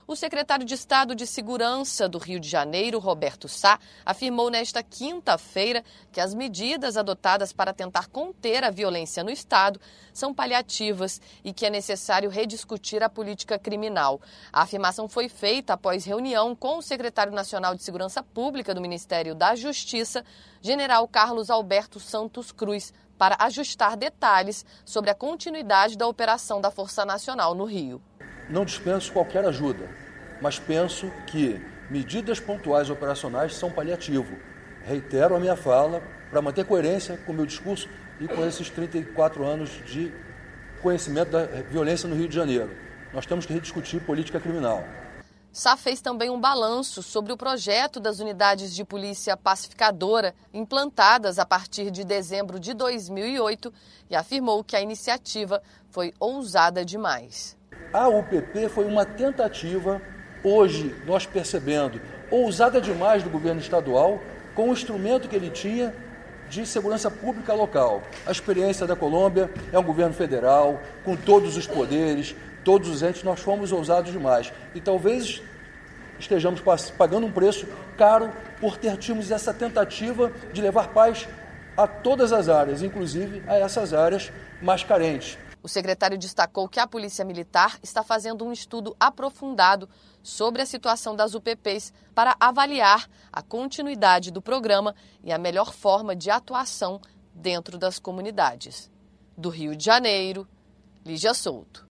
O secretário de Estado de Segurança do Rio de Janeiro, Roberto Sá, afirmou nesta quinta-feira que as medidas adotadas para tentar conter a violência no Estado são paliativas e que é necessário rediscutir a política criminal. A afirmação foi feita após reunião com o secretário nacional de Segurança Pública do Ministério da Justiça, general Carlos Alberto Santos Cruz, para ajustar detalhes sobre a continuidade da operação da Força Nacional no Rio. Não dispenso qualquer ajuda, mas penso que medidas pontuais operacionais são paliativo. Reitero a minha fala para manter coerência com o meu discurso e com esses 34 anos de conhecimento da violência no Rio de Janeiro. Nós temos que rediscutir política criminal. Sá fez também um balanço sobre o projeto das unidades de polícia pacificadora implantadas a partir de dezembro de 2008 e afirmou que a iniciativa foi ousada demais. A UPP foi uma tentativa, hoje nós percebendo, ousada demais do governo estadual, com o instrumento que ele tinha de segurança pública local. A experiência da Colômbia é um governo federal, com todos os poderes, todos os entes, nós fomos ousados demais. E talvez estejamos pagando um preço caro por termos essa tentativa de levar paz a todas as áreas, inclusive a essas áreas mais carentes. O secretário destacou que a Polícia Militar está fazendo um estudo aprofundado sobre a situação das UPPs para avaliar a continuidade do programa e a melhor forma de atuação dentro das comunidades. Do Rio de Janeiro, Lígia Souto.